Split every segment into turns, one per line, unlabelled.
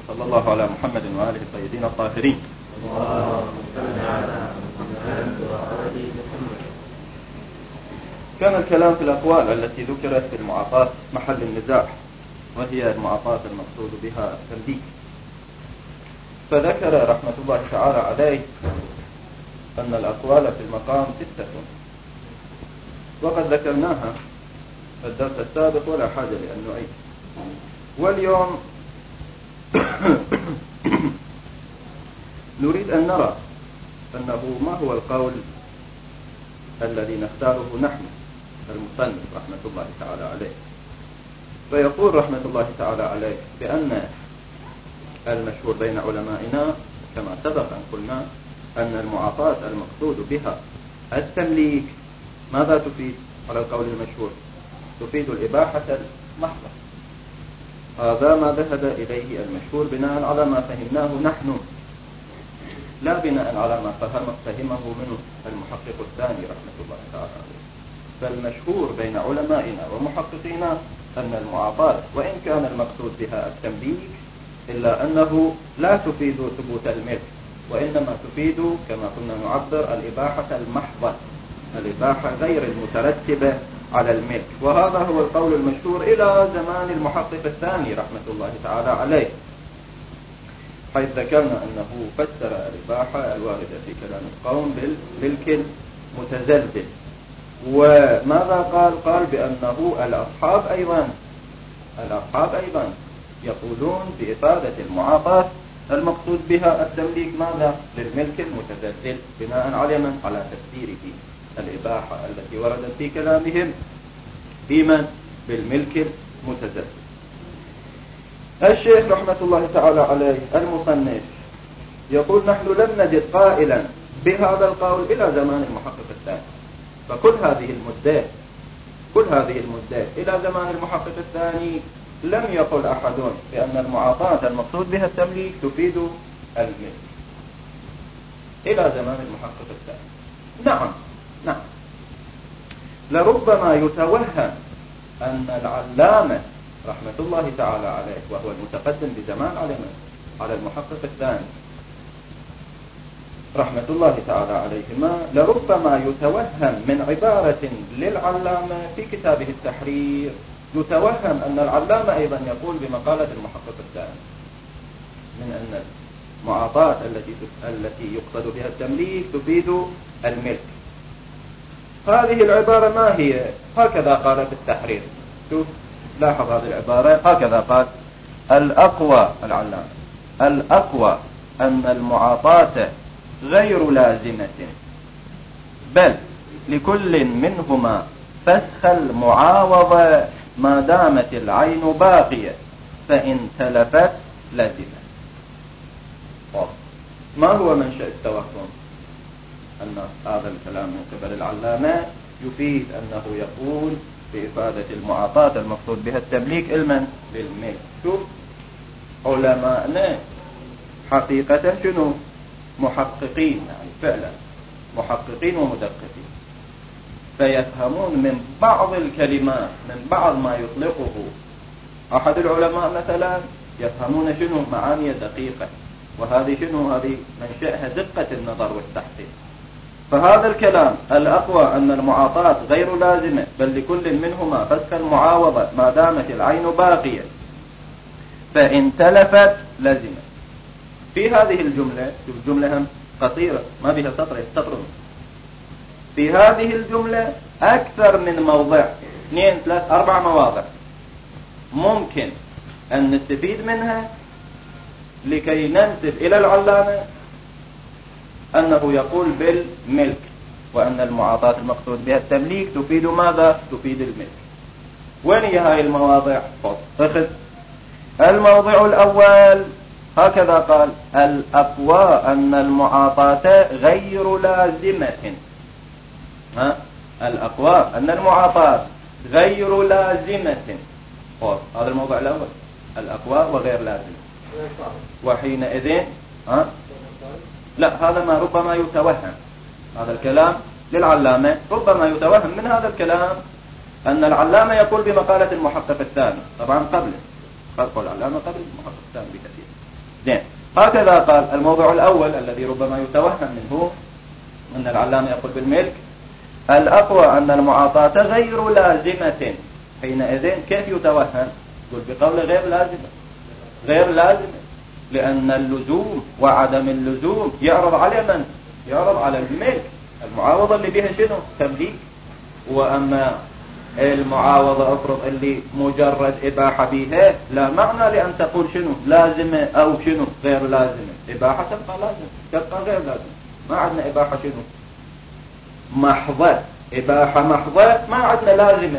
صلى الله على محمد وآله الطيبين الطاهرين. كان الكلام في الأقوال التي ذكرت في المعاطاة محل النزاع، وهي المعاطاة المقصود بها التمديد. فذكر رحمة الله تعالى عليه أن الأقوال في المقام 6، وقد ذكرناها في الدرس السابق ولا حاجة لأن نعيد. واليوم نريد أن نرى أنه ما هو القول الذي نختاره نحن المصنف رحمة الله تعالى عليه. فيقول رحمة الله تعالى عليه بأن المشهور بين علمائنا كما سبق أن قلنا أن المعاطاة المقصود بها التمليك ماذا تفيد؟ على القول المشهور تفيد الإباحة المحضة. هذا ما ذهب إليه المشهور بناء على ما فهمناه نحن، لا بناء على ما فهمه منه المحقق الثاني رحمة الله تعالى عليه. فالمشهور بين علمائنا ومحققينا أن المعاطاة وإن كان المقصود بها التمليك إلا أنه لا تفيد ثبوت الملك، وإنما تفيد كما كنا نعبر الإباحة المحضة، الإباحة غير المترتبة على الملك. وهذا هو القول المشهور إلى زمان المحقق الثاني رحمة الله تعالى عليه، حيث ذكرنا أنه فسر الإباحة الواردة في كلام القوم بالملك المتزلزل. وماذا قال بأنه الأصحاب أيضا يقولون بإفادة المعاطاة المقصود بها التمليك ماذا؟ للملك المتزلزل، بناء على تفسيره الإباحة التي وردت في كلامهم بمن؟ بالملك المتزلزل. الشيخ رحمة الله تعالى عليه المصنف يقول نحن لم نجد قائلا بهذا القول إلى زمان المحقق الثاني. فكل هذه المدة إلى زمان المحقق الثاني لم يقل أحد بأن المعاطاة المقصود بها التمليك تفيد الملك إلى زمان المحقق الثاني. نعم لربما يتوهم أن العلامة رحمة الله تعالى عليه وهو المتقدم بزمان على المحقق الثاني رحمة الله تعالى عليهما، لربما يتوهم من عبارة للعلامة في كتابه التحرير، يتوهم أن العلامة أيضا يقول بمقالة المحقق الثاني من أن المعاطاة التي يقصد بها التمليك تفيد الملك. هذه العبارة ما هي؟ هكذا قال في التحرير. شوف لاحظ هذه العبارة، هكذا قال: الأقوى أن المعاطاة غير لازمة، بل لكل منهما فسخ المعاوضة ما دامت العين باقية، فإن تلفت لازمة. ما هو منشأ التوهم؟ أن هذا الكلام من قبل العلامة يفيد أنه يقول بإفادة المعاطاة المقصود بها التمليك للملك. شوف علماءنا حقيقة شنو؟ محققين، يعني فعلا محققين ومدققين، فيفهمون من بعض الكلمات من بعض ما يطلقه أحد العلماء مثلا، يفهمون شنو؟ معاني دقيقة، وهذه شنو؟ هذه منشأها دقة النظر والتحقيق. فهذا الكلام الأقوى أن المعاطاة غير لازمة، بل لكل منهما فسخ المعاوضة ما دامت العين باقية، فإن تلفت لازمة. في هذه الجملة هم قصيرة ما بها سطر. في هذه الجملة أكثر من موضع، 2 3 4 مواضع ممكن أن نستفيد منها لكي ننسب إلى العلامة أنه يقول بالملك، وأن المعاطاة المقصود بها التمليك تفيد ماذا؟ تفيد الملك. وين هي هاي المواضع؟ أخذ الموضع الأول، هكذا قال: الأقوى أن المعاطاة غير لازمة. الأقوى أن المعاطاة غير لازمة. هذا الموضع الأول، الأقوى وغير لازمة. وحينئذ لا، هذا ما ربما يتوهم، هذا الكلام للعلامة ربما يتوهم من هذا الكلام أن العلامة يقول بمقالة المحقق الثاني، طبعا قبل العلامة قبل المحقق الثاني بكثير. زين. هكذا قال. الموضوع الأول الذي ربما يتوهم منه أن العلامة يقول بالملك: الأقوى أن المعاطاة غير لازمة. حينئذ كيف يتوهم؟ يقول بقول غير لازمة. غير لازمة لأن اللزوم وعدم اللزوم يعرض على من؟ يعرض على الملك. المعاوضة اللي بها شنو؟ تمليك. وأما المعاوضة أفرض اللي مجرد إباحة بها، لا معنى لأن تقول شنو لازمة أو شنو غير لازمة. إباحة تبقى لازمة، تبقى غير لازمة. ما عندنا إباحة شنو محضة. إباحة محضة ما عندنا لازمة.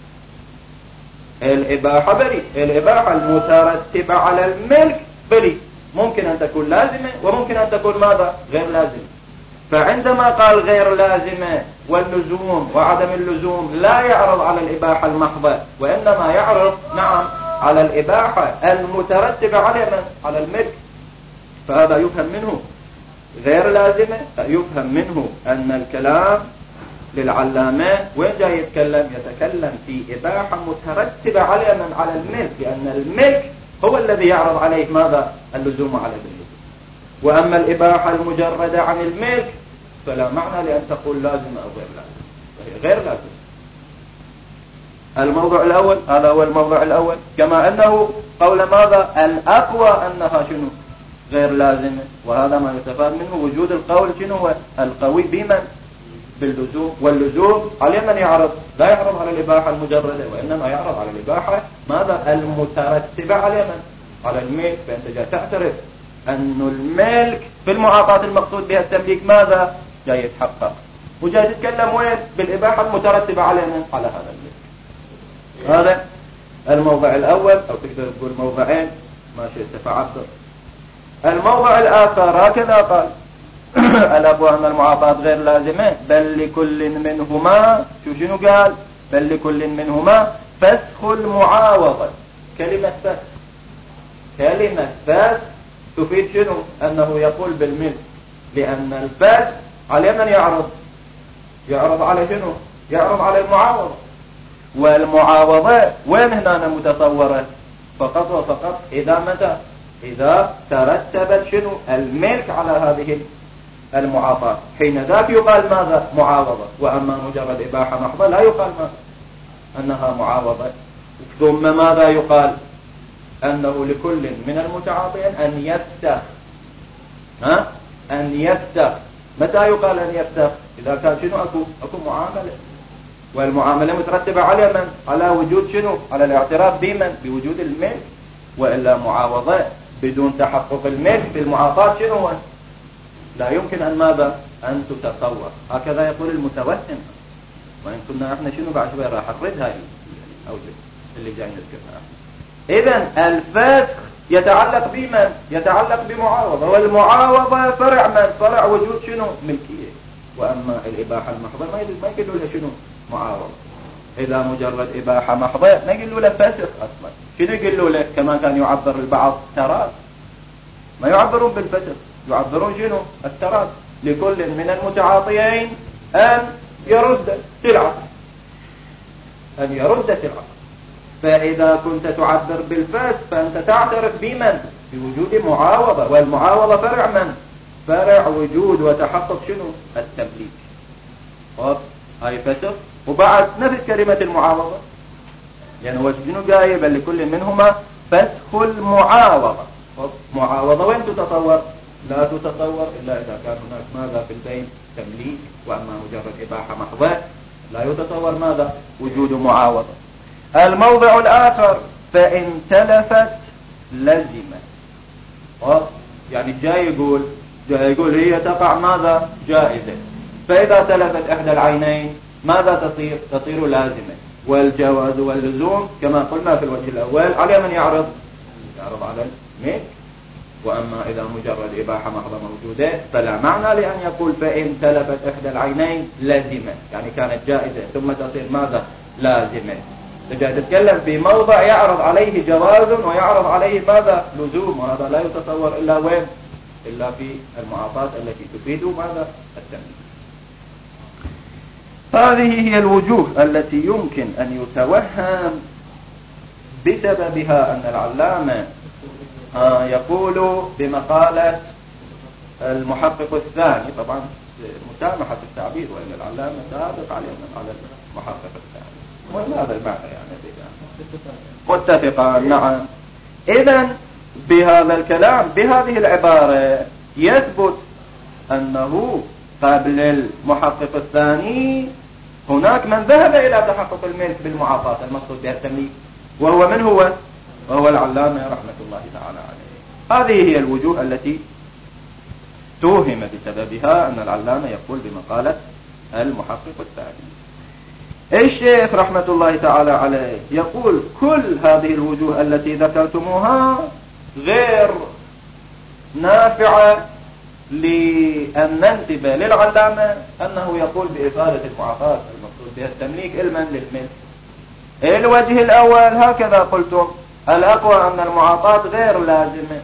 الإباحة بريء. الإباحة المترتبة على الملك بريء. ممكن أن تكون لازمة وممكن أن تكون ماذا؟ غير لازمة. فعندما قال غير لازمة واللزوم وعدم اللزوم لا يعرض على الإباحة المحضة، وإنما يعرض نعم على الإباحة المترتبة على من؟ على الملك. فهذا يفهم منه غير لازمة. يفهم منه أن الكلام للعلامة وين جاي يتكلم في إباحة مترتبة على من؟ على الملك، لأن الملك هو الذي يعرض عليه ماذا؟ اللزوم على اللزوم. وأما الإباحة المجردة عن الملك فلا معنى لأن تقول لازم أو غير لازم، وهي غير لازم. الموضوع الأول هذا هو الموضوع الأول. كما أنه قول ماذا؟ الأقوى أنها شنو؟ غير لازمة. وهذا ما يستفاد منه وجود القول شنو هو؟ القوي بمن؟ باللزوم. واللزوم على من يعرض؟ لا يعرض على الإباحة المجردة، وإنما يعرض على الإباحة ماذا؟ المترتبة على من؟ على الملك. فأنت جاء تعترف أن الملك في المعاطاة المقصود بها التمليك ماذا؟ جاي يتحقق. وجاي تتكلم وين؟ بالإباحة المترتبة على من؟ على هذا الملك. هذا الموضع الأول، أو تقدر تقول موضعين ما شئت فعبر. الموضع الآخر هكذا قال: الأقوى أن المعاطاة غير لازمة، بل لكل منهما شنو قال؟ بل لكل منهما فسخ المعاوضة. كلمة فسخ، كلمة فسخ تفيد شنو؟ أنه يقول بالملك، لأن الفسخ على من يعرض؟ يعرض على شنو؟ يعرض على المعاوضة. والمعاوضة وين هنا متصورة؟ فقط وفقط إذا متى؟ إذا ترتبت شنو؟ الملك على هذه المعاطاة، حين ذاك يقال ماذا؟ معاوضة. وأما مجرد إباحة محضة لا يقال ماذا؟ أنها معاوضة. ثم ماذا يقال؟ أنه لكل من المتعاطين أن يفسخ. أن يفسخ. متى يقال أن يفسخ؟ إذا كان شنو أكو معاملة، والمعاملة مترتبة على من؟ على وجود شنو؟ على الاعتراف بمن؟ بوجود الملك. وإلا معاوضة بدون تحقق الملك في المعاطاة شنو هو؟ لا يمكن أن ماذا؟ أن تتصور. هكذا يقول المتوهم. وإن كنا احنا شنو بعد شوية راح نرد هاي الأوجه اللي جاي نذكرها. إذن الفسخ يتعلق بمن؟ يتعلق بمعاوضة. والمعاوضة فرع من؟ فرع وجود شنو؟ ملكية. وأما الإباحة المحضة ما يقولوا له شنو؟ معاوضة. إذا مجرد إباحة محضة ما يقولوا له فسخ أصلا. شنو يقولوا له؟ كما كان يعبر البعض تراث. ما يعبرون بالفسخ، يعبرون شنو؟ التراث. لكل من المتعاطيين أن يرد سلعة، أن يرد سلعة. فإذا كنت تعبر بالفسخ فأنت تعترف بمن؟ بوجود معاوضة. والمعاوضة فرع من؟ فرع وجود وتحقق شنو؟ التمليك. هاي فسخ. وبعد نفس كلمة المعاوضة، يعني هو شنو قايل؟ بل لكل منهما فسخ المعاوضة. معاوضة وين تتصور؟ لا تتصور إلا إذا كان هناك ماذا في البين؟ تمليك. وأما مجرد إباحة محضة لا يتصور ماذا؟ وجود معاوضة. الموضع الآخر: فإن تلفت لزمت. يعني جاي يقول هي تقع ماذا؟ جائزة. فإذا تلفت إحدى العينين ماذا تصير؟ تصير لازمة. والجواز واللزوم كما قلنا في الوجه الأول على من يعرض؟ يعرض على الملك. وأما إذا مجرد إباحة محضة موجودة فلا معنى لأن يقول فإن تلفت إحدى العينين لازمة، يعني كانت جائزة ثم تصير ماذا؟ لازمة. تجي تتكلم في موضع يعرض عليه جواز ويعرض عليه ماذا؟ لزوم. وهذا لا يتصور إلا وين؟ إلا في المعاطاة التي تفيد ماذا؟ التمليك. هذه هي الوجوه التي يمكن أن يتوهم بسببها أن العلامة يقول بمقالة المحقق الثاني، طبعا مسامحة التعبير، وإن العلامة سابق على المحقق الثاني، وهذا المعنى يعني متفقان. نعم. إذن بهذا الكلام بهذه العبارة يثبت أنه قبل المحقق الثاني هناك من ذهب إلى تحقق الملك بالمعاطاة المقصود بها التمليك، وهو من هو؟ وهو العلامة رحمة الله تعالى عليه. هذه هي الوجوه التي توهم بسببها أن العلامة يقول بمقالة المحقق الثاني. الشيخ رحمة الله تعالى عليه يقول كل هذه الوجوه التي ذكرتموها غير نافعة لأن ننسب للعلامة أنه يقول بإفادة المعاطاة المقصود بها التمليك علما للملك. الوجه الأول هكذا قلتم: الأقوى أن المعاطاة غير لازمة.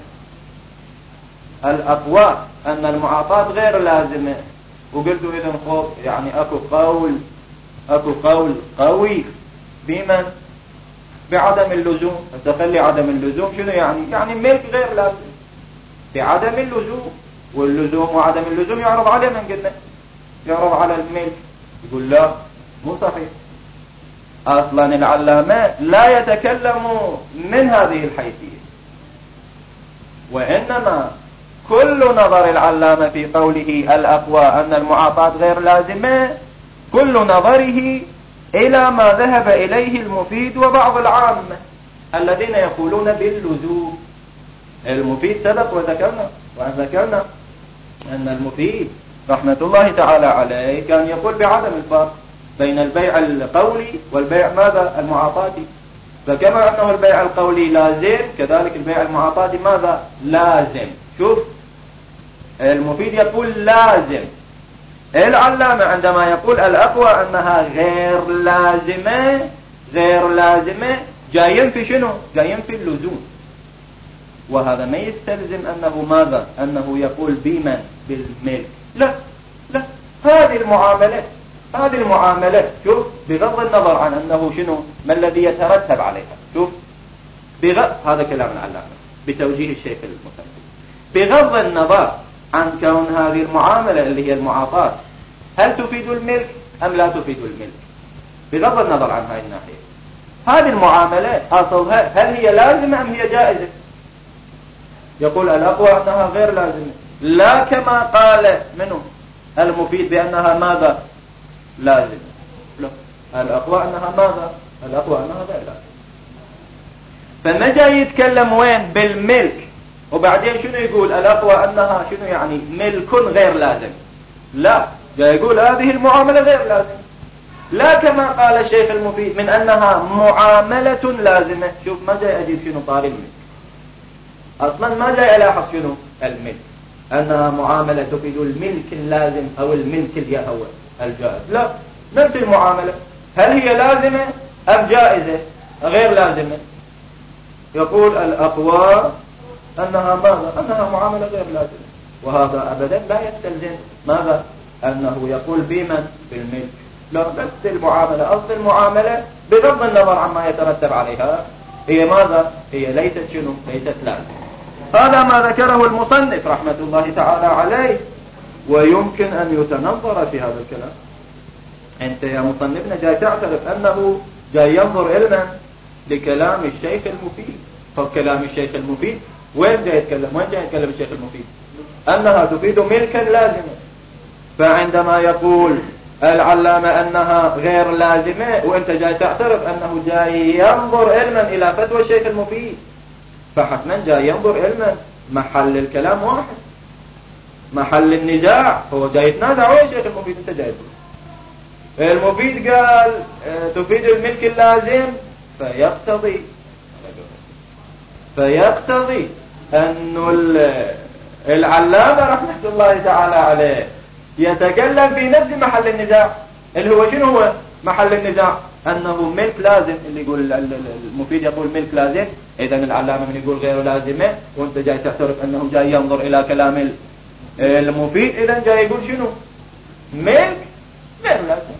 الأقوى أن المعاطاة غير لازمة، وقلتوا إذن خوف يعني أكو قول قوي بمن؟ بعدم اللزوم. التخلي عدم اللزوم شنو يعني ملك غير لازم بعدم اللزوم، واللزوم وعدم اللزوم يعرض على من قلنا؟ يعرض على الملك. يقول لا، مو صحيح. أصلا العلامة لا يتكلم من هذه الحيثية، وإنما كل نظر العلامة في قوله الأقوى أن المعاطاة غير لازمة كل نظره إلى ما ذهب إليه المفيد وبعض العامة الذين يقولون باللزوم. المفيد سبق وذكرنا أن المفيد رحمة الله تعالى عليه كان يقول بعدم الفرق بين البيع القولي والبيع ماذا؟ المعاطاتي. فكما أنه البيع القولي لازم، كذلك البيع المعاطاتي ماذا؟ لازم. شوف، المفيد يقول لازم. العلامة عندما يقول الأقوى أنها غير لازمة جايين في شنو؟ جايين في اللزوم. وهذا ما يستلزم أنه ماذا؟ أنه يقول بمن؟ بالملك. لا، هذه المعاملة شوف، بغض النظر عن أنه شنو ما الذي يترتب عليها. شوف، هذا كلام العلامة بتوجيه الشيخ المصنف. بغض النظر عن كون هذه المعاملة اللي هي المعاطاة هل تفيد الملك أم لا تفيد الملك، بغض النظر عن هذه الناحية، هذه المعاملة أصلها هل هي لازمة أم هي جائزة؟ يقول الأقوى أنها غير لازمة، لا كما قال منه المفيد بأنها ماذا؟ لازمة. لا، الأقوى أنها ماذا؟ الأقوى أنها غير لازمة. فما جاي يتكلم وين؟ بالملك، وبعدين شنو يقول؟ الأقوى أنها شنو يعني؟ ملك غير لازم. لا، جاي يقول هذه المعاملة غير لازمة، لا كما قال الشيخ المفيد من أنها معاملة لازمة. شوف، ما جاي أجيب شنو طاري الملك، أصلا ما جاي ألاحظ شنو الملك، أنها معاملة تفيد الملك اللازم أو الملك اليهوى الجائز. لا، نفس المعاملة، هل هي لازمة أم جائزة؟ غير لازمة. يقول الأقوى أنها ماذا؟ أنها معاملة غير لازمة. وهذا أبدا لا يستلزم ماذا؟ أنه يقول بمن؟ بالملك. لا، نفس المعاملة، أصل المعاملة بغض النظر عما يترتب عليها هي ماذا؟ هي ليست شنو؟ ليست لازمة. هذا ما ذكره المصنف رحمة الله تعالى عليه، ويمكن أن يتنظر في هذا الكلام. أنت يا مصنفنا جاي تعترف أنه جاي ينظر علما لكلام الشيخ المفيد. فكلام الشيخ المفيد وين جاي يتكلم؟ وين جاي يتكلم الشيخ المفيد؟ أنها تفيد ملكا لازما. فعندما يقول العلامة أنها غير لازمة وأنت جاي تعترف أنه جاي ينظر علما إلى فتوى الشيخ المفيد، فحتما جاي ينظر علما محل الكلام واحد، محل النزاع هو جاي يتنازع وين الشيخ المفيد؟ أنت جاي تقول المفيد قال تفيد الملك اللازم، فيقتضي أن العلامة رحمة الله تعالى عليه يتكلم في نفس محل النزاع، اللي هو شنو هو محل النزاع؟ أنه ملك لازم. اللي يقول المفيد يقول ملك لازم، إذن العلامة من يقول غير لازمة وانت جاي تعترف أنه جاي ينظر إلى كلام المفيد، إذن جاي يقول شنو؟ ملك غير لازم.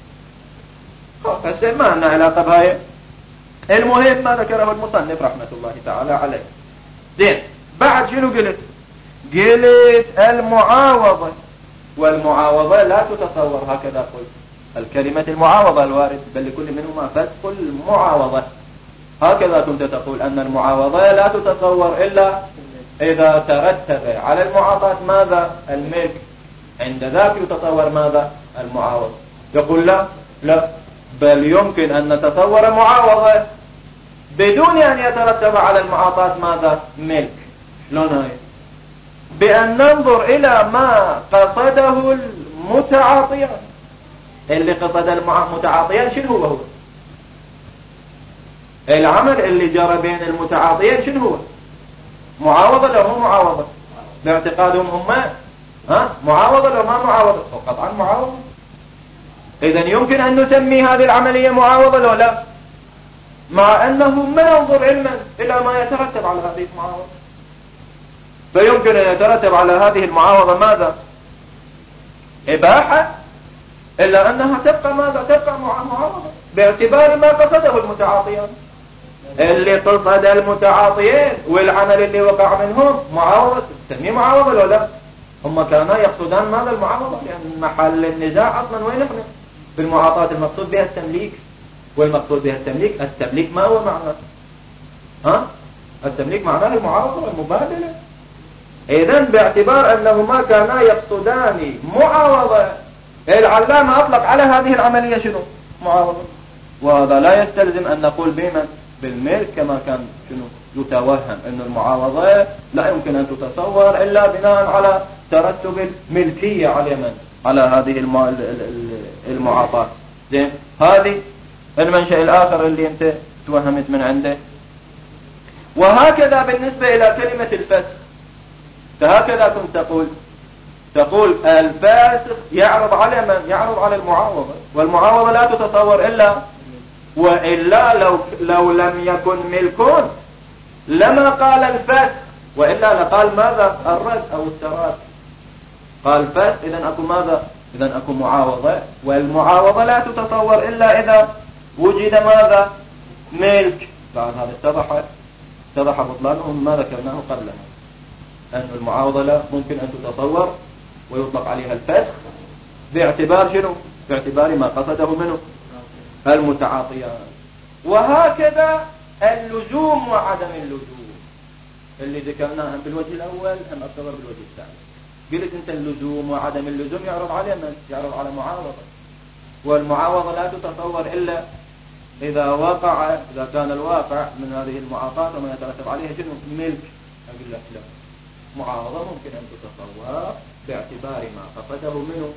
هسه ما لنا علاقة بهاي. المهم ما ذكره المصنف رحمة الله تعالى عليه، زين، بعد شنو قلت المعاوضة، والمعاوضة لا تتصور هكذا قلت الكلمة المعاوضة الوارد بل لكل منهما فسق المعاوضة، هكذا كنت تقول أن المعاوضة لا تتصور إلا إذا ترتب على المعاطاة ماذا؟ الملك، عند ذاك يتصور ماذا؟ المعاوضة. يقول لا بل يمكن أن نتصور معاوضة بدون أن يترتب على المعاطاة ماذا؟ ملك. شلون هاي؟ بأن ننظر إلى ما قصده المتعاطيان. اللي قصد المتعاطيان شنو هو؟ العمل اللي جرى بين المتعاطيين شنو هو؟ معاوضة لو مو معاوضة باعتقادهم هم؟ معاوضة لو ما معاوضة؟ قطعا معاوضة. إذن يمكن أن نسمي هذه العملية معاوضة لو لا، مع أنه ما ننظر علما إلى ما يترتب على هذه المعاوضة. فيمكن أن يترتب على هذه المعاوضة ماذا؟ إباحة، إلا أنها تبقى ماذا؟ تبقى معاوضة باعتبار ما قصده المتعاطيان. اللي قصد المتعاطيين والعمل اللي وقع منهم معاوضة، تسميه معاوضة لو لا؟ هم كانا يقصدان ماذا؟ المعاوضة، لأن محل النزاع أصلا وين احنا؟ بالمعاطاة المقصود بها التمليك، والمقصود بها التمليك ما هو معناه؟ التمليك معناه المعاوضة والمبادلة. إذن باعتبار أنهما كانا يقصدان معاوضة، العلامة أطلق على هذه العملية شنو؟ معاوضة. وهذا لا يستلزم أن نقول بمن؟ بالملك، كما كان شنو يتوهم أن المعاوضة لا يمكن أن تتصور إلا بناء على ترتب الملكية على من؟ على هذه المعاطاة. زين، هذه المنشأ الآخر اللي أنت توهمت من عنده. وهكذا بالنسبة إلى كلمة الفسخ، فهكذا كنت تقول الفاسق يعرض على من؟ يعرض على المعاوضة، والمعاوضة لا تتصور إلا، وإلا لو لم يكن ملكون لما قال الفسخ، وإلا لقال ماذا؟ الرد أو التراك. قال فسخ، إذن أكو ماذا؟ إذن أكو معاوضة، والمعاوضة لا تتصور إلا إذا وجد ماذا؟ ملك. بعد هذا اتضح بطلانهم ما ذكرناه قبلها، أن المعاوضة لا ممكن أن تتصور ويطلق عليها الفسخ باعتبار شنو؟ باعتبار ما قصده منه المتعاطيان. وهكذا اللزوم وعدم اللزوم اللي ذكرناها بالوجه الأول هم أكثر بالوجه الثاني. قلت أنت اللزوم وعدم اللزوم يعرض على من؟ يعرض على معاوضة، والمعاوضة لا تتصور إلا إذا كان الواقع من هذه المعاطاة وما يترتب عليها شنو؟ ملك. أقول لك لا، معاوضة ممكن أن تتصور باعتبار ما قصده منه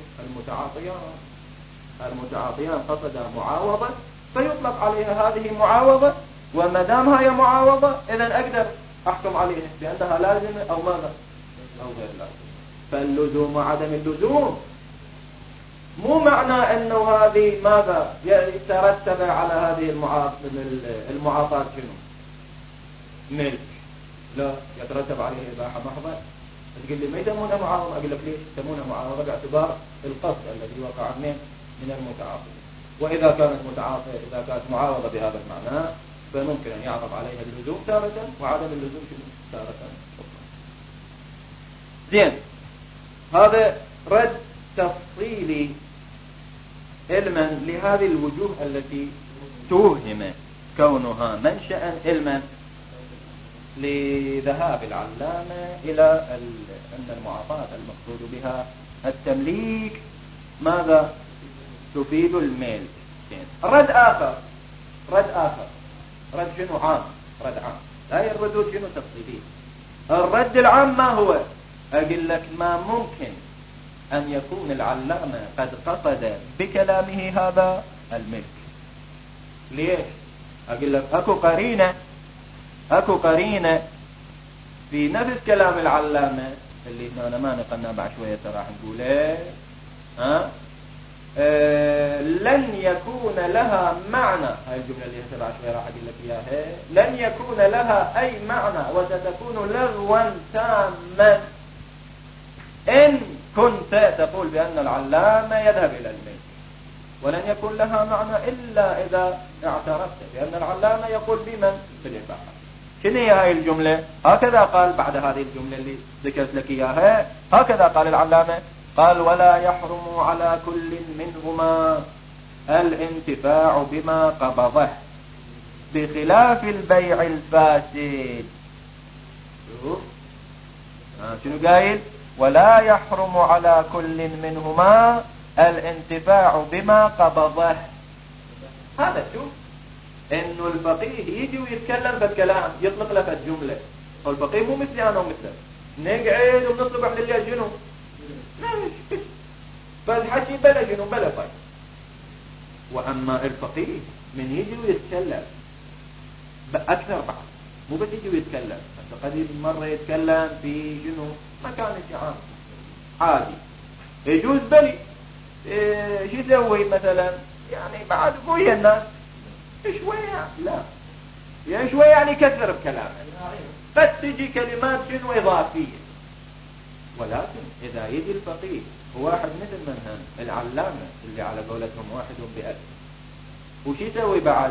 المتعاطيان قصد معاوضة، فيطلق عليها هذه معاوضة، وما دامها هي معاوضة إذن أقدر أحكم عليها بأنها لازمة أو ماذا؟ أو غير لازمة. فاللزوم وعدم اللزوم مو معنى أنه هذه ماذا؟ يترتب على هذه المعاطاة شنو؟ ملك. لا، يترتب عليه إباحة محضة. تقول لي ما يسمونها معاوضة؟ أقول لك ليش يسمونها معاوضة؟ باعتبار القصد الذي وقع من المتعاطي. وإذا كانت معاوضة بهذا المعنى فممكن أن يعرض عليها اللزوم تارة وعدم اللزوم تارة أخرى. زين، هذا رد تفصيلي علما لهذه الوجوه التي توهم كونها منشأ علما لذهاب العلامة إلى أن المعاطاة المقصود بها التمليك ماذا؟ تفيد الملك. رد آخر رد شنو؟ عام. رد عام، لا هي الردود شنو؟ تفصيلية. الرد العام ما هو؟ أقول لك ما ممكن أن يكون العلامة قد قصد بكلامه هذا الملك. ليش؟ أقول لك أكو قرينة في نفس كلام العلامة اللي احنا ما نقلنا بعد شوية راح نقوله. لن يكون لها معنى، هاي الجملة اللي هسه بعد شوية راح أقول لك إياها، لن يكون لها أي معنى وستكون لغوا تاما إن كنت تقول بأن العلامة يذهب إلى الملك، ولن يكون لها معنى إلا إذا اعترفت بأن العلامة يقول بمن؟ بالإباحة. شنو هي هاي الجملة؟ هكذا قال بعد هذه الجملة اللي ذكرت لك إياها، هكذا قال العلامة، قال ولا يحرم على كل منهما الانتفاع بما قبضه بخلاف البيع الفاسد. شنو قايل؟ ولا يحرم على كل منهما الانتفاع بما قبضه. هذا شوف انه الفقيه يجي ويتكلم بالكلام، يطلق لك الجملة. والفقيه مو مثلي انا ومثلك نقعد ونصبح لليل شنو ماشي فالحكي بلا شنو بلا فايدة. واما الفقيه من يجي ويتكلم باكثر بعض، مو بس يجي ويتكلم، انت قد مرة يتكلم في شنو مكان الشعار عادي يجوز بلي شو يسوي مثلا، يعني بعد ويا الناس شوية لا يعني شوية يعني كثر بكلامه، قد تجي كلمات شنو إضافية. ولكن إذا يجي الفقيه واحد مثل من العلامة اللي على قولتهم واحد بألف، وش يسوي بعد؟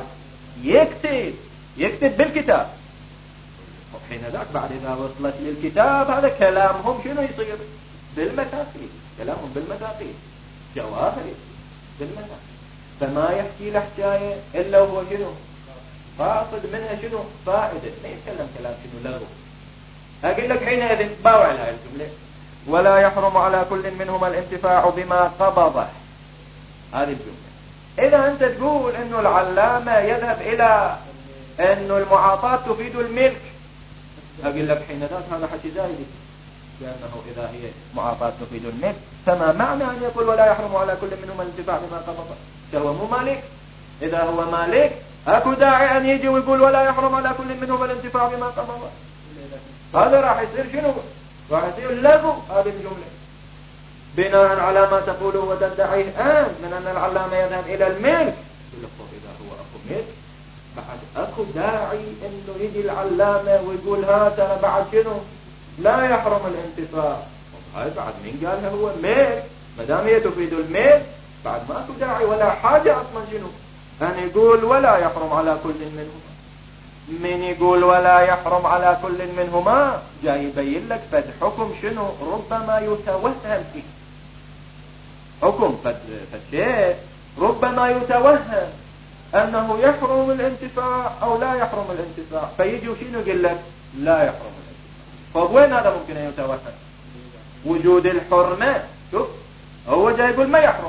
يكتب بالكتاب. وحين ذاك بعد إذا وصلت للكتاب هذا كلامهم شنو يصير؟ بالمثاقيل، كلامهم بالمثاقيل، جواهر بالمثاقيل. فما يحكي له حكاية إلا هو شنو قاصد منها شنو فائدة، ما يتكلم كلام شنو لغو. أقول لك حينئذ باوع لها الجملة ولا يحرم على كل منهما الانتفاع بما قبضه، هذه الجملة. إذا أنت تقول إنه العلامة يذهب إلى إنه المعاطاة تفيد الملك، أقول لك حين ذاك هذا حكي زايد، لأنه إذا هي معاطاة تفيد الملك فما معنى أن يقول ولا يحرم على كل منهما الانتفاع بما قبضه؟ هو مو مالك. إذا هو مالك أكو داعي أن يجي ويقول ولا يحرم على كل منهما الانتفاع بما قبضه. هذا راح يصير شنو؟ راح يصير لغو هذه الجملة بناء على ما تقوله وتدعيه الآن من أن العلامة يذهب إلى الملك. إذا هو أكو ملك بعد أكو داعي أنه يجي العلامة ويقول هذا بعد شنو لا يحرم الانتفاع. هاي بعد مين قالها هو ملك؟ مدام هي تفيد الملك بعد ما أكو داعي ولا حاجة أصلا شنو أن يقول ولا يحرم على كل منهما. من يقول ولا يحرم على كل منهما جاي يبين لك فد حكم شنو ربما يتوهم فيه، حكم فد شيء ربما يتوهم أنه يحرم الانتفاع أو لا يحرم الانتفاع، فيجي وشنو يقول لك لا يحرم الانتفاع. فوين هذا ممكن أن يتوهم؟ وجود الحرمة. شوف هو جاي يقول ما يحرم،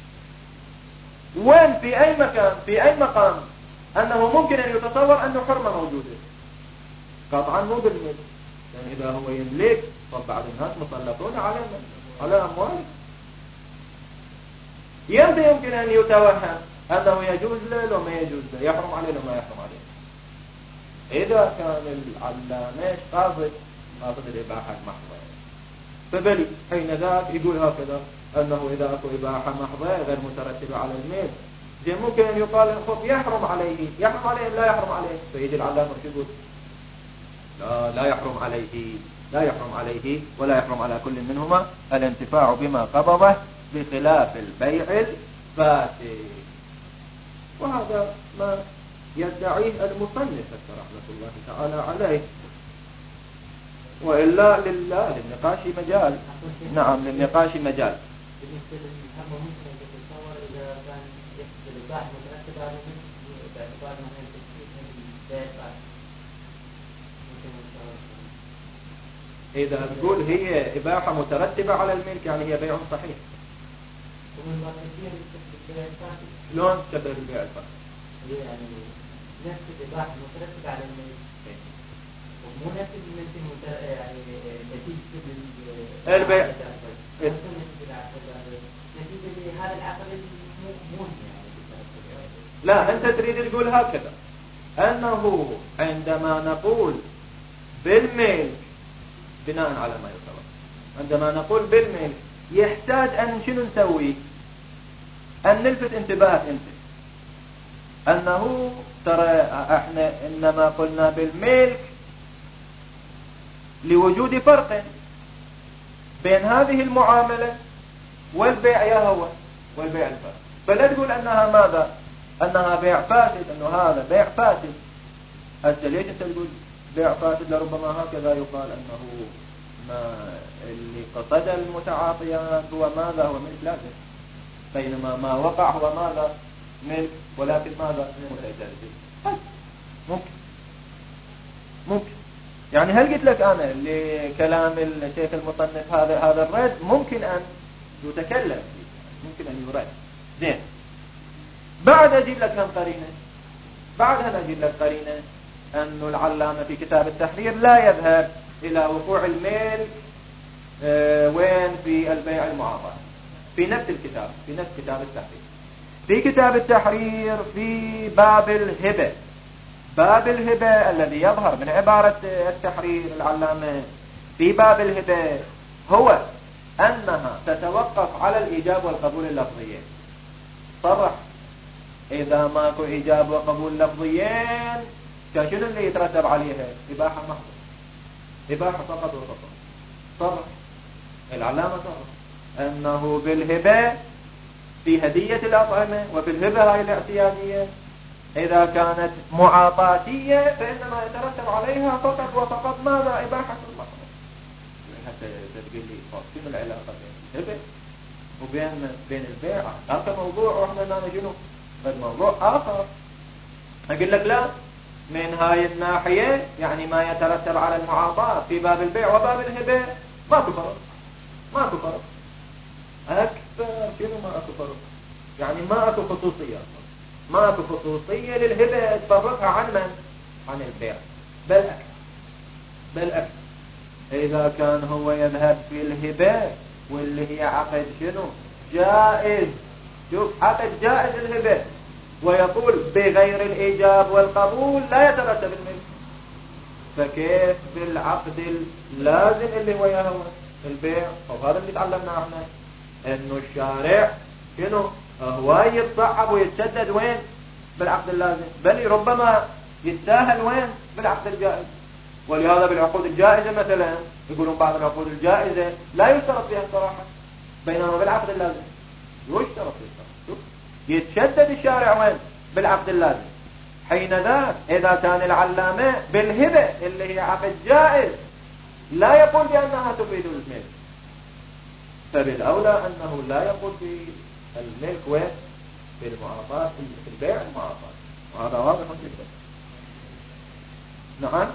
وين في أي مكان في أي مقام أنه ممكن أن يتصور أنه حرمة موجودة؟ قطعا مو بالملك، يعني إذا هو يملك فبعض الناس مسلطون على أموال. يمكن أن يتوهم أنه يجوز له وما يجوز له، يحرم عليه وما يحرم عليه. إذا كان العلامة قاصد الإباحة المحضة، فبلي حين ذاك يقول هكذا أنه إذا أكو إباحة محضة غير مترتبة على الميل ممكن أن يقال الخف يحرم عليه لا يحرم عليه، فيجي العلامة يقول لا يحرم عليه ولا يحرم على كل منهما الانتفاع بما قبضه بخلاف البيع الفاسد. وهذا ما يدعيه المصنف رحمة الله تعالى عليه، وإلا للنقاش مجال. نعم للنقاش مجال. إذا تقول هي إباحة مترتبة على الملك يعني هي بيع صحيح. شلون تشبه البيع الفاسد؟
يعني نفس الإباحة مترتبة على الملك ومو نفس الملك يعني نتيجة
البيع
نتيجة هذا العقد مو
لا أنت تريد تقول هكذا أنه عندما نقول بالملك بناء على ما يتوقع، عندما نقول بالملك يحتاج أن شنو نسوي؟ أن نلفت انتباه أنه ترى احنا إنما قلنا بالملك لوجود فرق بين هذه المعاملة والبيع يا هو والبيع الفاسد. فلا تقول أنها ماذا؟ أنها بيع فاسد، أنه هذا بيع فاسد. هسه ليش أنت تقول بيع فاسد لربما هكذا يقال أنه ما اللي قصد المتعاطيان هو ماذا؟ هو ملك لازم، بينما ما وقع هو ماذا؟ ملك، ولكن ماذا؟ متجدد. ممكن يعني هل قلت لك أنا لكلام الشيخ المصنف هذا الرد ممكن أن يتكلم فيه، ممكن أن يرد. زين، بعد أجيب لك هم قرينة، بعدها أجيب لك قرينة أن العلامة في كتاب التحرير لا يذهب إلى وقوع الملك وين؟ في البيع المعاطى، في نفس الكتاب، في نفس كتاب التحرير. في كتاب التحرير في باب الهبة، باب الهبة الذي يظهر من عبارة التحرير العلامة في باب الهبة هو أنها تتوقف على الإيجاب والقبول اللفظيين. صرح إذا ماكو إيجاب وقبول لفظيين كشنو اللي يترتب عليها؟ إباحة محضة، إباحة فقط وفقط. صرح العلامة صرح أنه بالهبة في هدية الأطعمة وفي الهبة هاي الاعتيادية إذا كانت معاطاتية فإنما يترتب عليها فقط وفقط ماذا؟ إباحة المحضة. حتى تقول لي شنو العلاقة بين الهبة وبين البيع؟ هذا موضوع وإحنا نجنو موضوع آخر. أقول لك لا، من هاي الناحية يعني ما يترتب على المعاطاة في باب البيع وباب الهبة ماكو فرق، ماكو فرق. أكثر شنو ما أكو فرق؟ يعني ما أكو خصوصية، ما أكو خصوصية للهبة تفرقها عن من؟ عن البيع. بل أكثر إذا كان هو يذهب في الهبة واللي هي عقد شنو؟ جائز. شوف، عقد جائز الهبة ويقول بغير الإيجاب والقبول لا يترتب الملك، فكيف بالعقد اللازم اللي هو يهوى البيع؟ وهذا اللي تعلمنا احنا، انه الشارع شنو؟ هو يتصعب ويتشدد وين؟ بالعقد اللازم، بل ربما يتساهل وين؟ بالعقد الجائز. ولهذا بالعقود الجائزة مثلا يقولون بعض العقود الجائزة لا يشترط فيها الصراحة، بينما بالعقد اللازم يشترط فيها. يتشدد الشارع وين؟ بالعقد اللازم. حين ذاك إذا كان العلامة بالهبة اللي هي عقد جائز لا يقول بأنها تفيد الملك، فبالأولى أنه لا يقول بالملك وين؟ بالمعاطاة، في البيع المعاطاة. وهذا واضح جدا. نعم،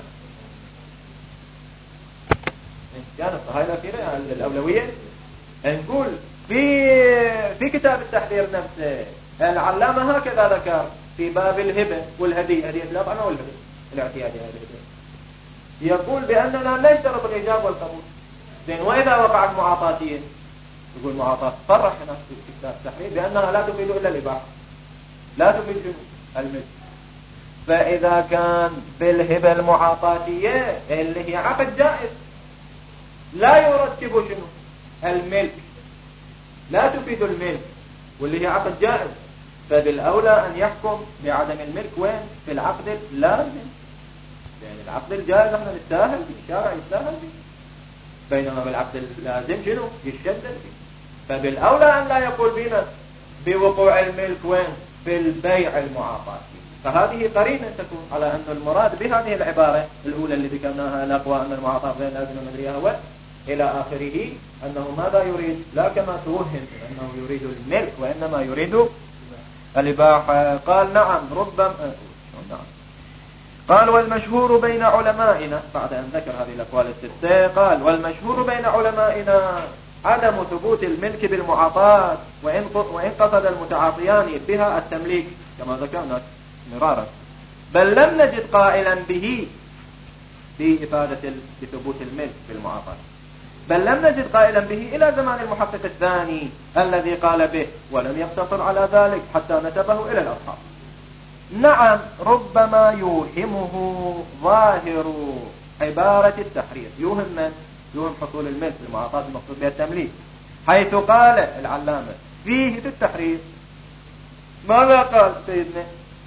كانت هاي الأخيرة الأولوية. نقول في كتاب التحرير نفسه العلامة هكذا ذكر في باب الهبة والهدية، هدية الأطعمة والهبة الاعتيادية، يقول بأننا لا نشترط الإيجاب والقبول. زين، وإذا وقعت معاطاتية يقول معاطاة، صرح هنا في كتاب التحرير بأنها لا تفيد إلا الإباحة، لا تفيد الملك. فإذا كان بالهبة المعاطاتية اللي هي عقد جائز لا يرتب شنو؟ الملك، لا تفيد الملك واللي هي عقد جائز، فبالأولى أن يحكم بعدم الملك وين؟ في العقد اللازم. يعني العقد الجائز احنا نتساهل به، الشارع يتساهل به، بينما بالعقد اللازم شنو؟ يشدد به. فبالأولى أن لا يقول بنا بوقوع الملك وين؟ في البيع المعاطاتي. فهذه قرينة تكون على أن المراد بهذه العبارة الأولى اللي ذكرناها الأقوى أن المعاطاة غير لازم ومدريها هو إلى آخره، أنه ماذا يريد؟ لا كما توهم أنه يريد الملك، وإنما يريد الإباحة. قال نعم ربما نعم. قال والمشهور بين علمائنا، بعد أن ذكر هذه الأقوال الستة قال والمشهور بين علمائنا عدم ثبوت الملك بالمعاطاة، وإن قصد المتعاطيان بها التمليك كما ذكرنا مرارا، بل لم نجد قائلا به في إفادة بثبوت الملك بالمعاطاة، بل لم نجد قائلا به إلى زمان المحقق الثاني الذي قال به، ولم يقتصر على ذلك حتى نسبه إلى الأصحاب. نعم ربما يوهمه ظاهر عبارة التحرير، يوهم من؟ يوهم حصول الملك بالمعاطاة المقصود بها التمليك، حيث قال العلامة فيه في التحرير ماذا قال سيدنا؟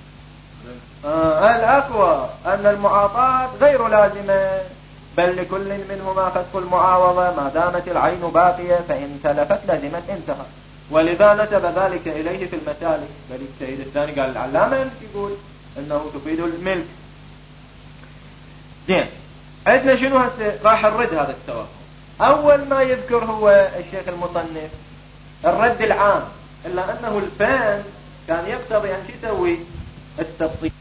الأقوى أن المعاطاة غير لازمة، بل لكل منهما خسف المعاوضة ما دامت العين باقية، فإن تلفت لزمت انتهى. ولذا نسب ذلك إليه في المسالك. بل السيد الثاني قال العلامة يقول أنه تفيد الملك. زين، عندنا شنو هسه راح نرد هذا التوهم. أول ما يذكر هو الشيخ المصنف الرد العام، إلا أنه الفهم كان يقتضي أن يسوي التفصيل.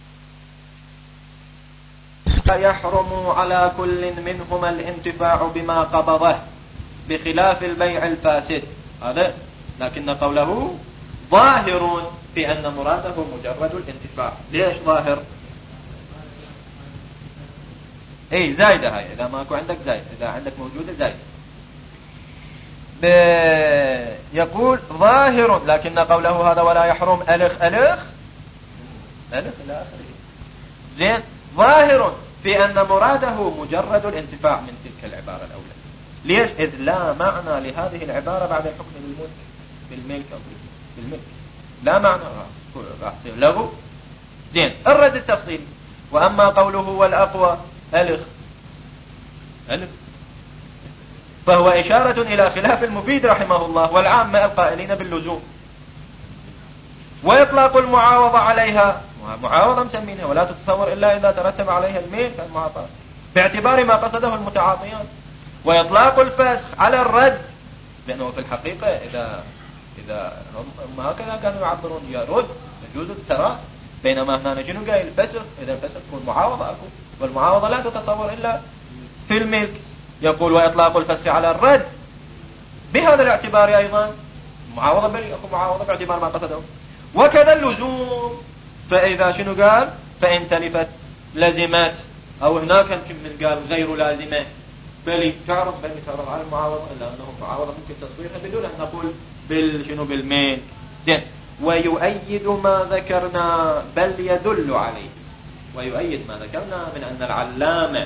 يحرم على كل منهما الانتفاع بما قبضه بخلاف البيع الفاسد. هذا لكن قوله ظاهر في أن مراده مجرد الانتفاع. ليش ظاهر؟ اي زايدة هاي، إذا ماكو عندك زايد، إذا عندك موجودة زايد. يقول ظاهر، لكن قوله هذا ولا يحرم ألخ ألخ ألخ إلى آخره. زين، ظاهر في أن مراده مجرد الانتفاع من تلك العبارة الأولى. ليش؟ إذ لا معنى لهذه العبارة بعد الحكم بالملك أو بالملك، لا معنى، راح يصير لغو. زين، الرد التفصيل. وأما قوله والأقوى ألخ ألخ فهو إشارة إلى خلاف المفيد رحمه الله والعامة القائلين باللزوم، ويطلق المعاوضة عليها، معاوضة مسمينها، ولا تتصور إلا إذا ترتب عليها الميل كالمعاطاة باعتبار ما قصده المتعاطيان. ويطلق الفسخ على الرد، لأنه في الحقيقة إذا هم هكذا كانوا يعبرون، يرد يجوز التراث، بينما هنا نجنوا قايل الفسخ. إذا الفسخ تكون معاوضة أكو، والمعاوضة لا تتصور إلا في الملك. يقول وإطلاق الفسخ على الرد بهذا الاعتبار أيضا معاوضة، بل يكون معاوضة باعتبار ما قصده. وكذا اللزوم، فإذا شنو قال؟ فإن تلفت لزمات، أو هناك من قال غير لازمة بل تعرض على المعاوضة، إلا أنه معاوضة ممكن تصويرها بدون أن نقول شنو بالميل. زين، ويؤيد ما ذكرنا بل يدل عليه. ويؤيد ما ذكرنا من أن العلامة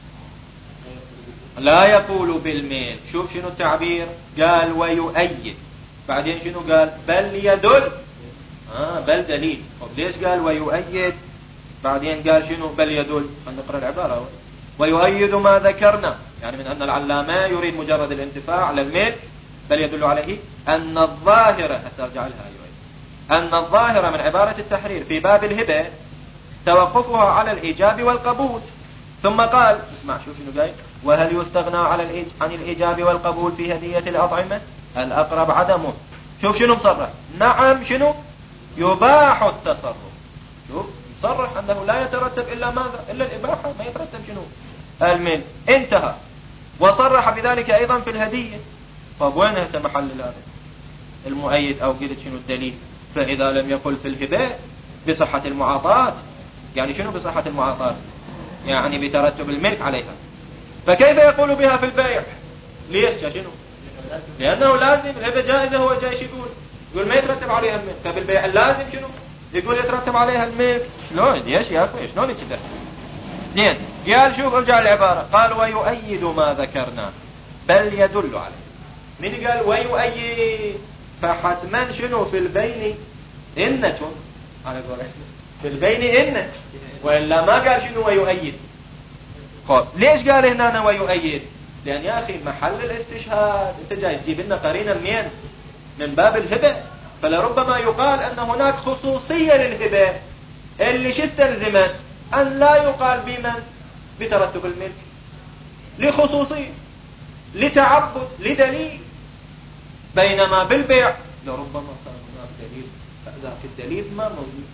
لا يقول بالميل. شوف شنو التعبير، قال ويؤيد، بعدين شنو قال؟ بل يدل. بل دليل. ليش قال ويؤيد بعدين قال شنو بل يدل؟ نقرأ العبارة. ويؤيد ما ذكرنا، يعني من أن العلامة يريد مجرد الانتفاع على الميل، بل يدل عليه أن الظاهرة، أسترجع لها أن الظاهرة من عبارة التحرير في باب الهبة توقفها على الإيجاب والقبول. ثم قال، اسمع شوف شنو قال، وهل يستغنى عن الإيجاب والقبول في هدية الأطعمة؟ الأقرب عدمه. شوف شنو مصرح، نعم شنو يباح التصرف. شوف مصرح أنه لا يترتب إلا ماذا؟ إلا الإباحة، ما يترتب شنو الميل. انتهى. وصرح بذلك أيضا في الهدية. طب وين هسه محل هذا المؤيد، أو قلت شنو الدليل؟ فإذا لم يقل في الهبة بصحة المعاطاة، يعني شنو بصحة المعاطاة؟ يعني بترتب الملك عليها، فكيف يقول بها في البيع؟ ليش شنو؟ لأنه لازم الهبة جائزة. هو جاي يقول ما يترتب عليها الملك، فبالبيع اللازم شنو؟ يقول يترتب عليها الملك. شلون؟ ليش يا أخوي شلون كده؟ زين، قال شوف ارجع العبارة، قال ويؤيد ما ذكرنا بل يدل عليه. من قال ويؤيد؟ فحتما شنو في البين إنة، على قولك في البين إنة، وإلا ما قال شنو ويؤيد. خب ليش قال هنا ويؤيد؟ لأن يا أخي محل الاستشهاد أنت جاي تجيب لنا قرينة منين؟ من باب الهبة. فلربما يقال أن هناك خصوصية للهبة اللي استلزمت أن لا يقال بمن بترتب الملك، لخصوصية، لتعبد، لدليل. بينما بالبيع لربما كان هناك دليل، فذاك الدليل ما موجود،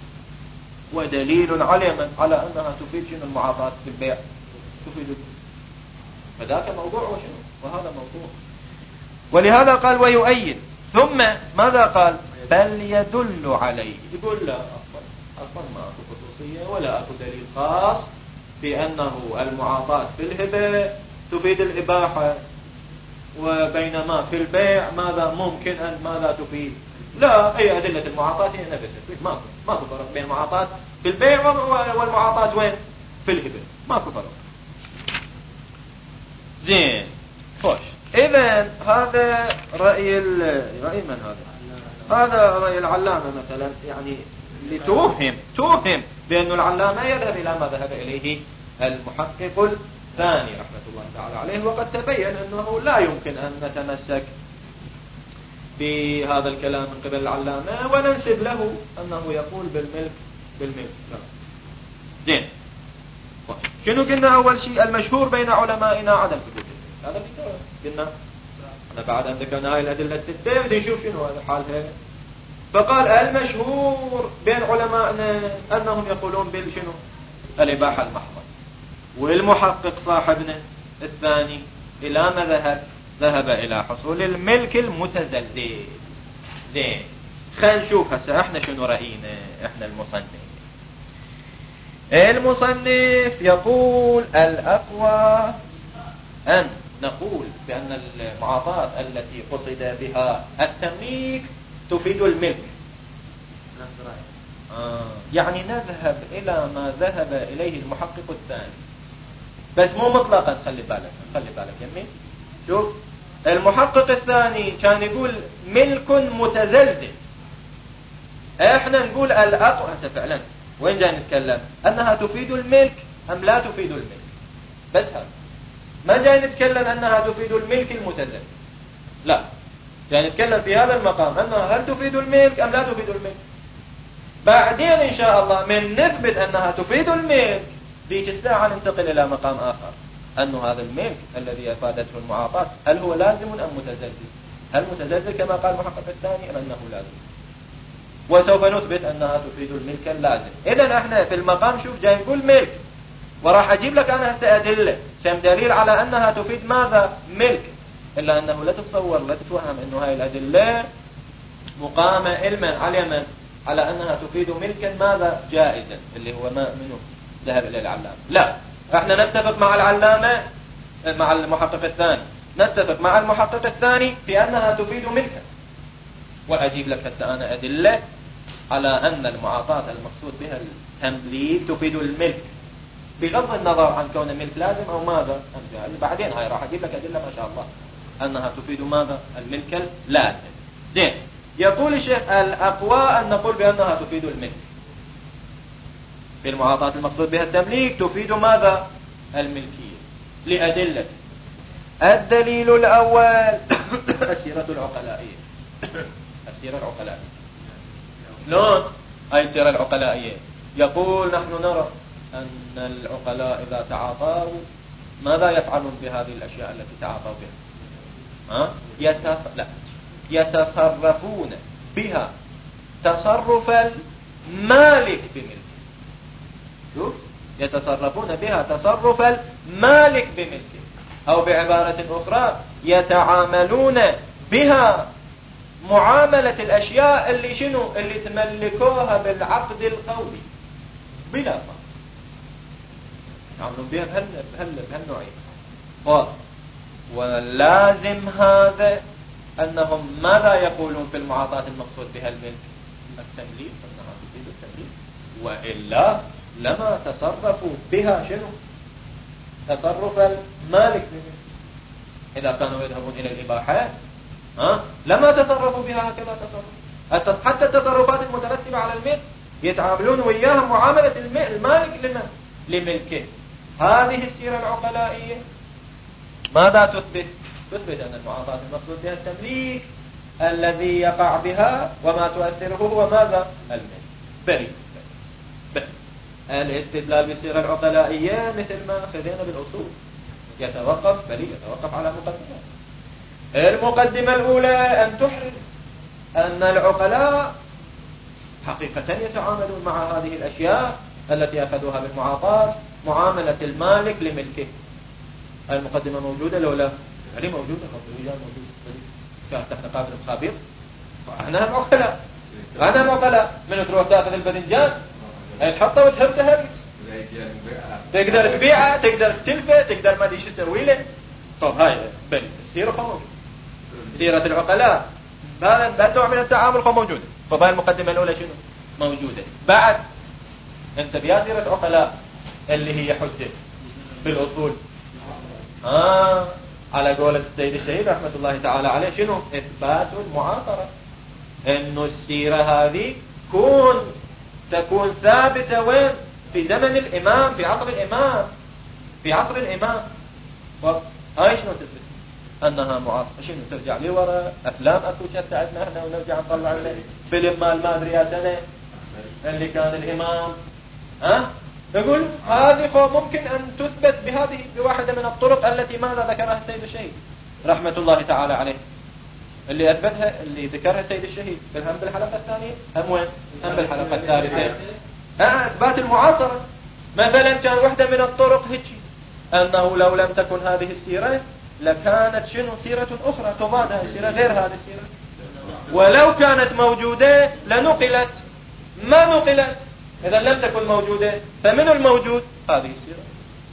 ودليل على أنها تفيد شنو المعاطاة بالبيع، تفيد، فذاك موضوع وشنو، وهذا موضوع. ولهذا قال ويؤيد. ثم ماذا قال؟ بل يدل عليه. يقول لا، أصلا ما أكو خصوصية ولا أكو دليل خاص بأنه المعاطاة في الهبة تفيد الإباحة، وبينما في البيع ماذا ممكن أن ماذا تفيد. لا، أي أدلة المعاطاة هي نفسها، ماكو فرق بين المعاطاة في البيع والمعاطاة وين؟ في الهبة، ماكو فرق. زين، خوش. إذن هذا رأي من هذا رأي العلامة مثلا، يعني توهم بأن العلامة يذهب إلى ما ذهب إليه المحقق الثاني رحمة الله تعالى عليه. وقد تبين أنه لا يمكن أن نتمسك بهذا الكلام من قبل العلامة وننسب له أنه يقول بالملك. زين، شنو قلنا أول شيء؟ المشهور بين علمائنا عدم ثبوت الملك. هذا قلنا أنا بعد أن ذكرنا هاي الأدلة الستة بدي نشوف شنو هذا حالها. فقال المشهور بين علمائنا أنهم يقولون بالشنو؟ الإباحة المحضة. والمحقق صاحبنا الثاني إلى ما ذهب إلى حصول الملك المتزلزل. زين، خلينا نشوف هسه احنا شنو رأينا. احنا المصنف يقول الأقوى أن نقول بأن المعاطاة التي قصد بها التمليك تفيد الملك. يعني نذهب إلى ما ذهب إليه المحقق الثاني، بس مو مطلقا. خلي بالك يمين. شوف، المحقق الثاني كان يقول ملك متزلزل، احنا نقول الأقوى. هسه فعلا وين جاي نتكلم؟ أنها تفيد الملك أم لا تفيد الملك؟ بس هذا ما جاي نتكلم أنها تفيد الملك المتزلزل، لا، جاي نتكلم في هذا المقام أنها هل تفيد الملك أم لا تفيد الملك. بعدين إن شاء الله من نثبت أنها تفيد الملك ذيك الساعة ننتقل إلى مقام آخر، أنه هذا الملك الذي أفادته المعاطاة هل هو لازم أم متزلزل؟ هل متزلزل كما قال المحقق الثاني أم أنه لازم؟ وسوف نثبت أنها تفيد الملك اللازم. إذن احنا في المقام شوف جاي نقول ملك، وراح أجيب لك أنا هسه أدلة كم دليل على أنها تفيد ماذا؟ ملك. إلا أنه لا تتصور لا تتوهم أنه هاي الأدلة مقامة علما على أنها تفيد ملكا ماذا؟ جائزا، اللي هو ما منه ذهب إلى العلامة. لا، احنا نتفق مع العلامة، مع المحقق الثاني، نتفق مع المحقق الثاني في أنها تفيد ملكا. وأجيب لك هسه أنا أدلة على أن المعاطاة المقصود بها التمليك تفيد الملك، بغض النظر عن كون الملك لازم أو ماذا أم جائز. بعدين هاي راح أجيب لك أدلة ما شاء الله أنها تفيد ماذا؟ الملك اللازم. زين، يقول الشيخ الأقوى أن نقول بأنها تفيد الملك. في المعاطاة المقصود بها التمليك تفيد ماذا؟ الملكية، لأدلة. الدليل الأول السيرة العقلائية. السيرة العقلائية لون أي سيرة العقلائية. يقول نحن نرى أن العقلاء إذا تعاطوا ماذا يفعلون بهذه الأشياء التي تعاطوا بها؟ يتصرفون بها تصرف المالك بملكه. شوف، يتصرفون بها تصرف المالك بملكه، أو بعبارة أخرى يتعاملون بها معاملة الأشياء اللي شنو؟ اللي تملكوها بالعقد القولي بلا فرق. يتعاملون بها بهالنوعين. ولازم هذا أنهم ماذا يقولون في المعاطاة المقصود بها الملك؟ التمليك، أنها تفيد التمليك، وإلا لما تصرفوا بها شنو؟ تصرف المالك بملك. إذا كانوا يذهبون إلى الإباحة لما تصرفوا بها هكذا تصرف. حتى التصرفات المترتبة على الملك يتعاملون وياها معاملة المالك لملكه. هذه السيرة العقلائية ماذا تثبت؟ تثبت أن المعاطاة المقصود بها التمليك الذي يقع بها وما تؤثره هو ماذا؟ الملك. بريء. الاستدلال بالسيرة العقلائية مثل ما خذينا بالأصول يتوقف على مقدمات. المقدمة الأولى أن تحرز أن العقلاء حقيقة يتعاملون مع هذه الأشياء التي أخذوها بالمعاطاة معاملة المالك لملكه. المقدمة موجودة لو لا؟ يعني موجودة. كانت احنا قابل مخابير، احنا العقلاء من تروح تأخذ الباذنجان تحطه وتهرته هرس، تقدر تبيعه، تقدر تلفه، تقدر ما ادري شو تسوي له. طب هاي السيرة موجودة، سيرة العقلاء هذا نوع من التعامل موجودة. طب هاي المقدمة الأولى شنو موجودة؟ بعد انت بيا سيرة عقلاء اللي هي حجة بالأصول على قولة السيد الشهيد رحمة الله تعالى عليه شنو؟ إثبات المعاصرة، إنه السيرة هذه تكون ثابتة وين؟ في زمن الإمام، في عصر الإمام. هاي شنو تثبت؟ أنها معاصرة. شنو ترجع لي وراء أفلام أكو شتى عندنا احنا ونرجع نطلع لنا فيلم مال ما أدري يا سنة اللي كان الإمام يقول هذه ممكن أن تثبت بهذه بواحدة من الطرق التي ماذا ذكرها السيد الشهيد رحمة الله تعالى عليه، اللي أثبتها اللي ذكرها السيد الشهيد هم بالحلقة الثانية هم وين؟ هم بالحلقة الثالثة. أثبات المعاصرة مثلا كان واحدة من الطرق هيك أنه لو لم تكن هذه السيرة لكانت شنو سيرة أخرى تضادها سيرة غير هذه السيرة، ولو كانت موجودة لنقلت ما نقلت. إذا لم تكن موجودة فمن الموجود هذه السيرة.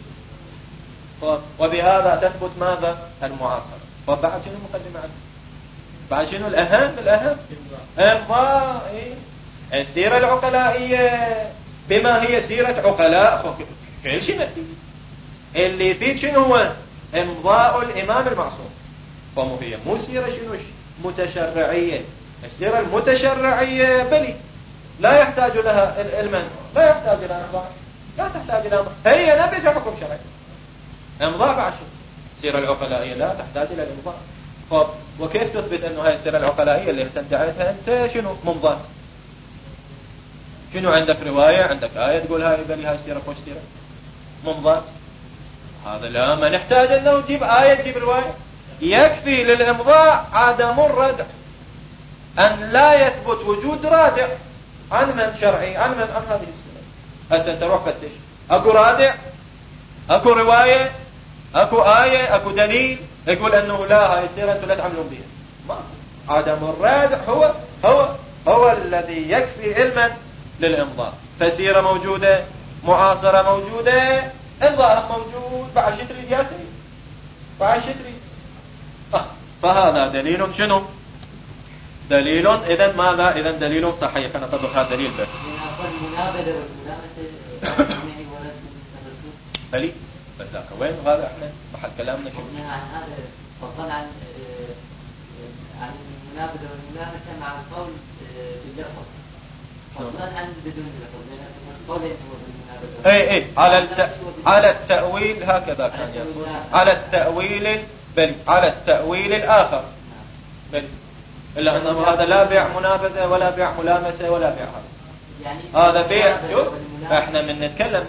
وبهذا تثبت ماذا؟ المعاصرة. وبعد شنو المقدمة عنه؟ بعد شنو الأهم؟ إمضاء السيرة العقلائية بما هي سيرة عقلاء كل شيء مفيد. اللي يفيد شنو هو؟ إمضاء الإمام المعصوم. فهي مو سيرة شنو متشرعية. السيرة المتشرعية بلي لا يحتاج لها المن، لا يحتاج لها إمضاء، لا تحتاج لها إمضاء، هي نفس حكم شرعي. إمضاء بعد شنو؟ السيرة العقلائية لا تحتاج إلى الإمضاء. وكيف تثبت أنه هاي السيرة العقلائية اللي ادعيتها أنت شنو ممضات؟ شنو عندك رواية عندك آية تقول هاي بلي هاي السيرة خوش سيرة ممضات؟ هذا لا، ما نحتاج أنه نجيب آية تجيب رواية. يكفي للإمضاء عدم الردع، أن لا يثبت وجود رادع عن من شرعي عن هذه السيرة. هسه أنت روح فتش أكو رادع، أكو رواية، أكو آية، أكو دليل يقول أنه لا هاي السيرة أنتم لا تعملون بها. ما عدم الرادع هو الذي يكفي علما للإمضاء. فسيرة موجودة، معاصرة موجودة، إمضاء موجود، بعد شي تريد يا سيدي؟ بعد شي تريد؟ فهذا دليل شنو؟ دليل. إذن ماذا؟ إذن دليل صحيح. أنا أطبق هذا دليل بس. بلي بس ذاك وين؟ هذا احنا محل كلامنا شنو؟
عن هذا فضلا عن المنابذة والملامسة مع القول باللفظ، فضلا عن بدون اللفظ. القول هو بالمنابذة.
على التأويل هكذا كان يقول. على التأويل بل على التأويل الآخر بل، إلا أنه هذا لا بيع منابذة ولا بيع ملامسة ولا بيع هذا بيع. شوف احنا من نتكلم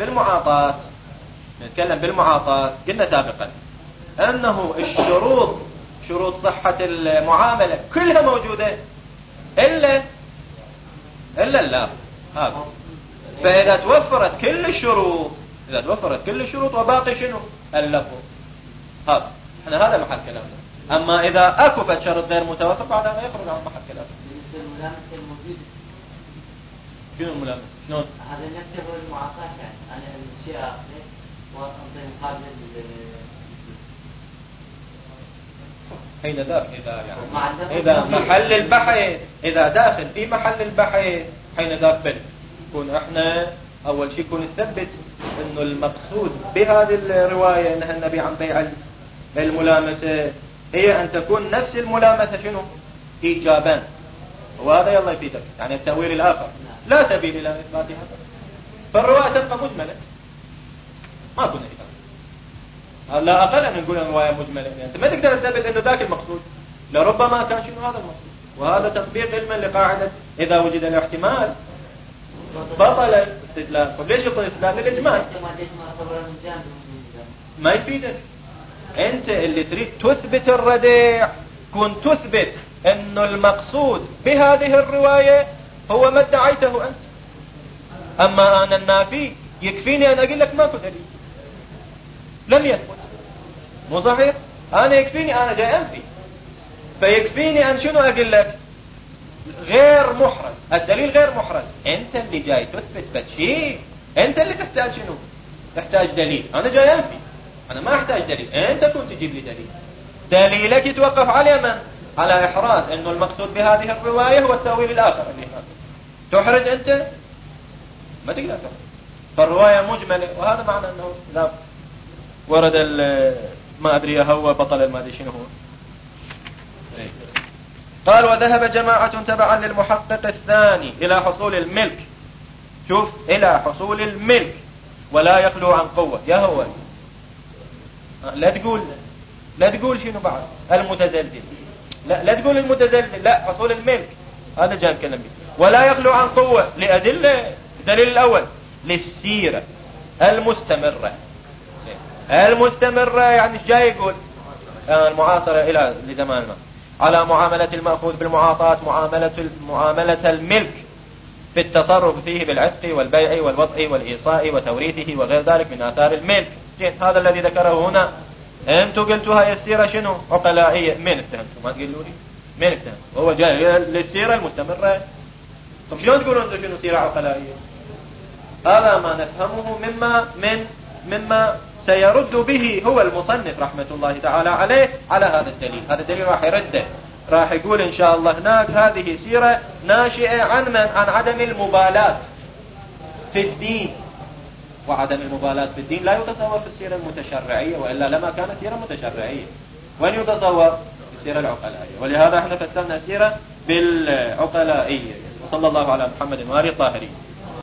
بالمعاطاة قلنا سابقا أنه الشروط شروط صحة المعاملة كلها موجودة إلا لا هذا. فإذا توفرت كل الشروط وباقي شنو اللفظ هذا، احنا هذا محل كلامنا. أما إذا أكفت شرط غير متوفر بعدها يخرج عن محل كلامنا. شنو الملامسة؟ شلون؟
هذا نفسه هو المعاطاة. يعني أنا الشيء آخر وأنطي مقابل
حين ذاك إذا محل البحث، إذا داخل في محل البحث حين ذاك بل يكون احنا أول شيء يكون نثبت إنه المقصود بهذه الرواية إنها النبي عن بيع الملامسة هي أن تكون نفس الملامسة شنو إيجابا، وهذا يلا يفيدك. يعني التأويل الآخر لا سبيل إلى إثباتها، فالرواية تبقى مجملة. ما قلنا إذا لا أقل أن نقول الرواية مجملة. يعني أنت ما تقدر تثبت إنه ذاك المقصود، لربما كان شنو هذا المقصود. وهذا تطبيق علما لقاعدة إذا وجد الاحتمال بطل الاستدلال. فليش يبطل الاستدلال؟ للإجمال. ما يفيدك. أنت اللي تريد تثبت الرديع كنت تثبت إنه المقصود بهذه الرواية هو ما ادعيته أنت. أما أنا النافي يكفيني أن أقول لك ماكو دليل لم يثبت. مو صحيح؟ أنا يكفيني أنا جاي أنفي، فيكفيني أن شنو أقول لك غير محرز، الدليل غير محرز. أنت اللي جاي تثبت بشيء، أنت اللي تحتاج شنو؟ تحتاج دليل. أنا جاي أنفي، أنا ما أحتاج دليل. أنت كنت تجيب لي دليل. دليلك يتوقف على من؟ على إحراز أنه المقصود بهذه الرواية هو التأويل الآخر اللي هناك. تحرج أنت ما تقدر تحرج. فالرواية مجملة، وهذا معنى أنه لا ورد ما أدري هو بطل ما أدري شنو هو. قال وذهب جماعة تبعا للمحقق الثاني إلى حصول الملك. شوف إلى حصول الملك ولا يخلو عن قوة. يا هو لا تقول شنو بعد المتزلزل، لا تقول المتزلزل، لا حصول الملك هذا جاء نتكلم به. ولا يخلو عن قوة لأدلة. الدليل الأول للسيرة المستمرة. المستمرة يعني ايش جاي يقول؟ المعاصرة إلى لزماننا على معاملة المأخوذ بالمعاطاة معاملة الملك في التصرف فيه بالعتق والبيع والوضع والإيصاء وتوريثه وغير ذلك من آثار الملك. هذا الذي ذكره هنا. انتوا قلتوا هاي السيرة شنو؟ عقلائية. من افتهمتوا؟ ما تقولوا لي من افتهم؟ هو جاي للسيرة المستمرة. طب شلون تقولون انتوا شنو سيرة عقلائية؟ هذا ما نفهمه مما سيرد به هو المصنف رحمة الله تعالى عليه على هذا الدليل. هذا الدليل راح يرده، راح يقول إن شاء الله هناك هذه سيرة ناشئة عن عدم المبالاة في الدين. وعدم المبالاة في الدين لا يتصور في السيرة المتشرعية، وإلا لما كانت سيرة متشرعية. وين يتصور؟ في السيرة العقلائية. ولهذا احنا فسرنا سيرة بالعقلائية. وصلى الله على محمد وآله الطاهرين.